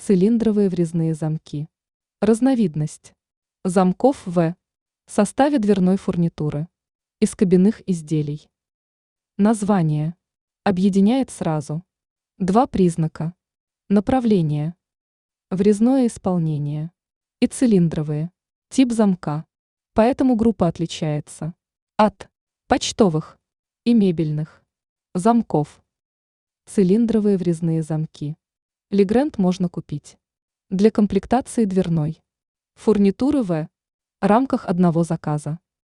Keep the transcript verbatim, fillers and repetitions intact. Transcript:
Цилиндровые врезные замки. Разновидность. Замков В. В составе дверной фурнитуры. Из кабинных изделий. Название. Объединяет сразу. Два признака. Направление. Врезное исполнение. И цилиндровые. Тип замка. Поэтому группа отличается от почтовых и мебельных замков. Цилиндровые врезные замки. Легренд можно купить для комплектации дверной фурнитуры в рамках одного заказа.